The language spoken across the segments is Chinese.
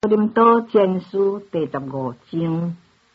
林多前书第15章。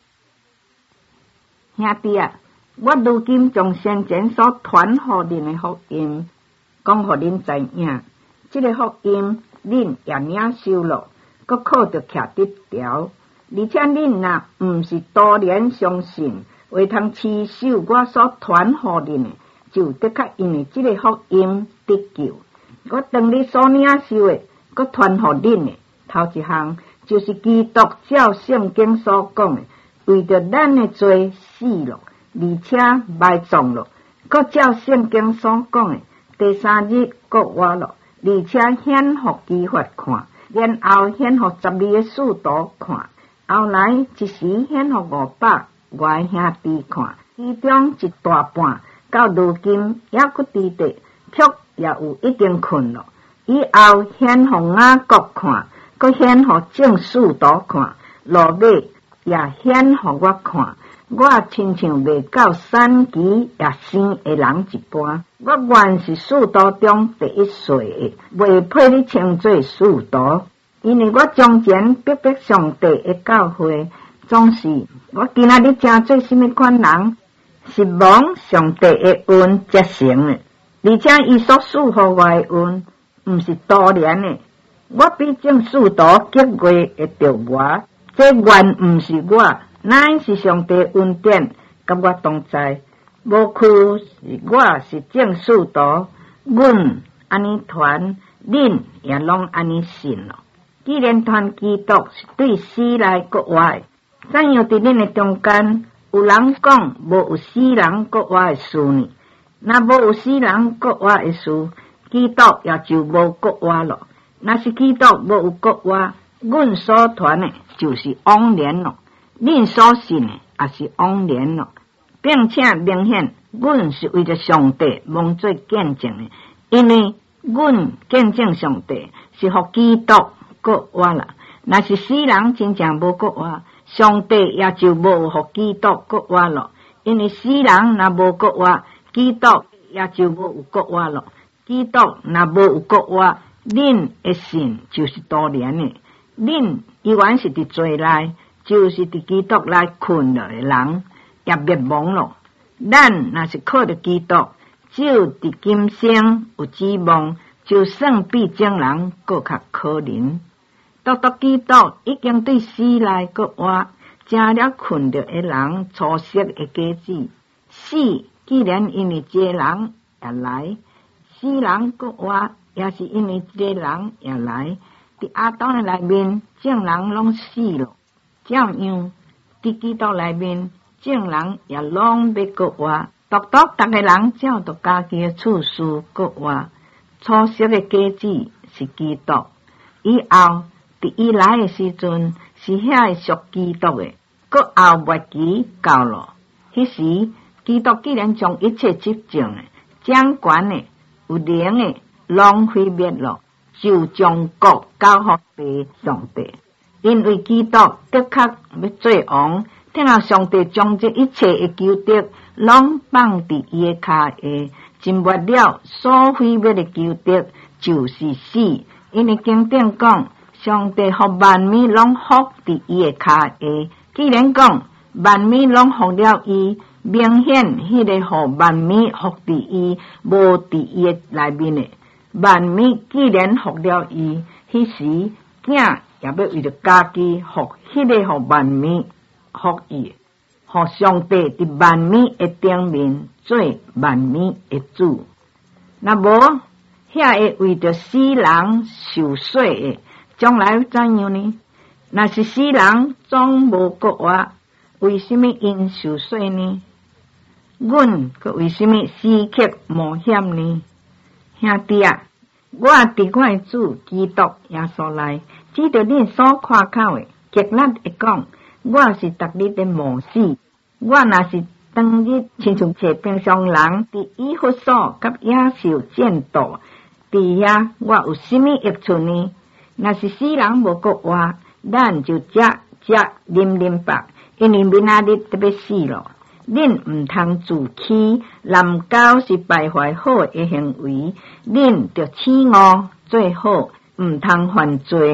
兄弟啊，我如今将先前所传予恁的福音，讲予恁知影，这个福音恁也领受了，搁靠着徛得牢，而且恁若毋是多年相信，为通持守我所传予恁的，就的确因为这个福音得救。我当你所领受的，搁传予恁的，头一项就是基督照圣经所讲的，为着咱的罪死了，而且埋葬了，搁照圣经所讲的，第三日搁活了，而且显予基法看，然后显予12个使徒看，后来一时显予500外兄弟看，其中一大半到如今也搁伫地，却也有已经困了。以后显予雅各看，搁显予众使徒看，落尾也显予我看。我亲像未到3期也生的人一般，我原是使徒中第一岁的，未配你称作使徒，因为我从前逼迫上帝的教会，总是我今仔日正做什么款人，是蒙上帝的恩接成的，而且伊所赐予我的恩，毋是多年的。我比众使徒结月会着我，这原毋是我，乃是上帝恩典，甲我同在。无区是我是众使徒，阮安尼传，恁也拢安尼信了。既然传基督是对死来国活的，怎样伫恁的中间有人讲无有死人国活的事呢？若无有死人国活的事，基督也就无国活了。若是基督无有国活，阮所传的就是枉然了，恁所信的也是枉然了，并且明显阮是为着上帝蒙做见证的，因为阮见证上帝是互基督国活啦。若是死人真正无国活，上帝也就无互基督国活了，因为死人若无国活，基督也就无有国活了。基督若无有国活，恁的信就是多年的，恁依然是伫罪内，就是伫基督内困了的人，也灭亡了。咱若是靠着基督，只有伫今生有指望，就算比众人更较可怜。独基督已经对死来国活，成了困着的人初识的果子。死既然因为这人也来，死人国活也是因为这人也来。伫亚当的内面，众人拢死了，照样伫基督内面，众人也拢要国活。独逐个人照着家己的处事国活。初识的果子是基督，以后伫伊来的时阵，是遐属基督的，搁后末期到了，迄时基督既然将一切执政的、掌权的、有灵的拢毁灭了，就将国交予上帝。因为基督的确要做王，听候上帝将这一切的仇敌拢放伫伊的脚下，真末了所毁灭的仇敌就是死。因为经典讲，上帝互万民拢服伫伊的脚下。既然讲万民拢服了伊，明显迄个互万民服伫伊，无伫伊的内面的。万民既然服了伊，迄时囝也要为着家己服迄个互万民服伊，互上帝伫万民的顶面做万民的主。若无遐会为着死人受洗的，将来怎样呢？若是死人总无国活，为什么因受洗呢？阮佮为什么死刻冒险呢？兄弟啊，我伫我的主基督耶稣内，指着恁所看口的，极力的讲，我是逐日的冒死。我若是当日亲像找平常人伫以弗所甲野兽战斗，伫遐我有什么益处呢？若是死人无国活，咱就食啉吧，因为明仔日就要死了。恁毋通自欺，滥交是败坏好的行为，恁着醒悟做好，毋通犯罪，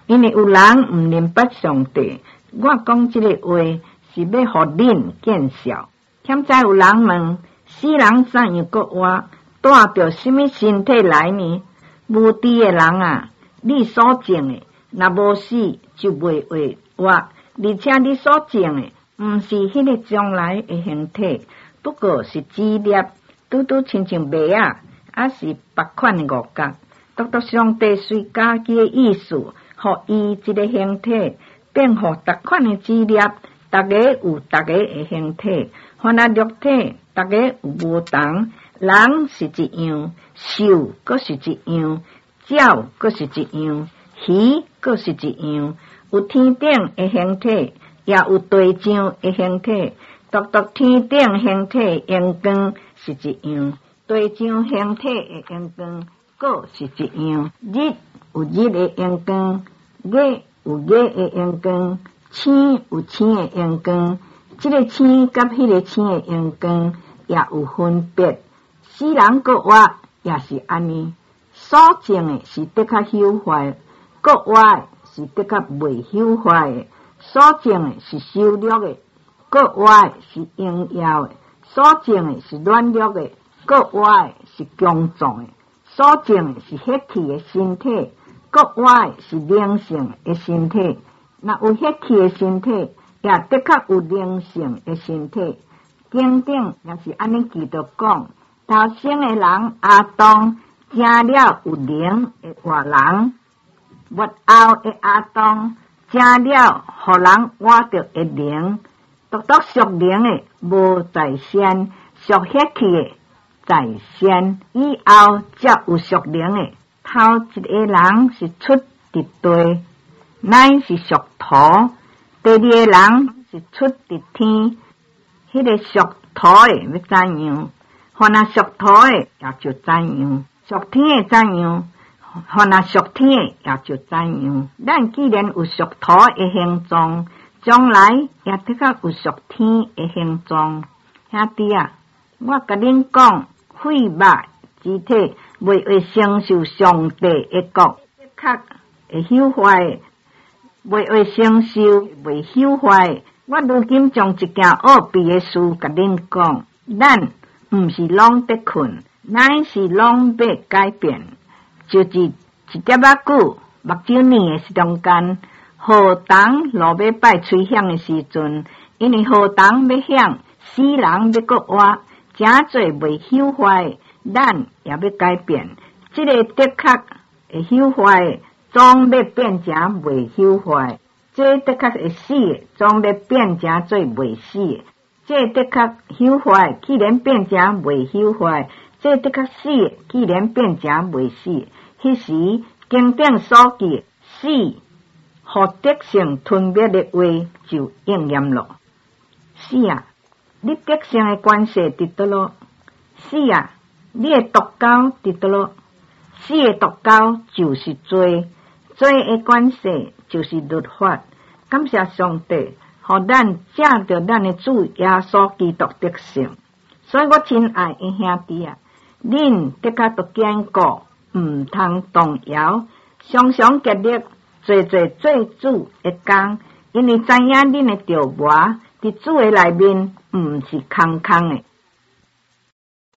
因为有人毋明白上帝，我讲这个话是要互恁见笑。欠在有人问，死人怎样搁活？带着什么身体来呢？无知的人啊，你所种的，若无死就袂会活，而且你所种的，毋是迄个将来的形体，不过是资料，拄拄亲像麦啊，还是别款的五角。独上帝随家己的意思，互伊一个形体，变互逐款的资料，大家有大家的形体，凡那肉体，大家有无同。人是一样，兽阁是一样，鸟阁是一样，鱼阁是一样，有天顶的形体，也有地上的形体。独天顶形体阳光是一样，地上形体的阳光阁是一样。日有日的阳光，月有月的阳光，星有星的阳光。这个星甲迄个星的阳光也有分别。死人搁活也是安尼，所种的是得较朽坏，搁活的是得较未朽坏的；所种的是修略的，搁活的是荣耀的；所种的是软弱的，搁活的是强壮的；所种的是血气的身体，搁活的是灵性的身体。若有血气的身体，也得较有灵性的身体。经典也是安尼记着讲。头生的人阿当成了有灵的活人，末后的阿当成了互人活着的灵。独属灵的无在先，属血气的在先，以后才有属灵的。头一个人是出伫地，乃是属土；第二个人是出伫天，迄个属土的要怎样？凡那属土的也就怎样，属天的怎样，凡那属天的也就怎样。咱既然有属土的形状，将来也得较有属天的形状。兄弟啊，我甲恁讲，废物之体未会承受上帝的国，的确会朽坏，未会承受未朽坏。我如今将一件奥秘的事甲恁讲，咱毋是拢得困，乃是拢要改变。就是一点仔久，目睭年的中间，河童落要拜吹响的时阵，因为河童要响，死人要搁活，真侪未朽坏，咱也要改变。这个的确会朽坏，总要变成未朽坏；这的确会死的，总要变成做未死的。这的确朽坏，既然变成未朽坏；这的确死的，既然变成未死。迄时经典所记死，互德性吞灭的话就应验了。死啊，你德性的关系伫倒咯？死啊，你的毒钩伫倒咯？死的毒钩就是罪，罪的关系就是律法。感谢上帝。互咱借着咱的主耶稣基督德性，所以我亲爱的兄弟啊，恁得较都坚固，毋通动摇，常常竭力做主的工，因为知影恁的条约伫主的内面，毋是空空的。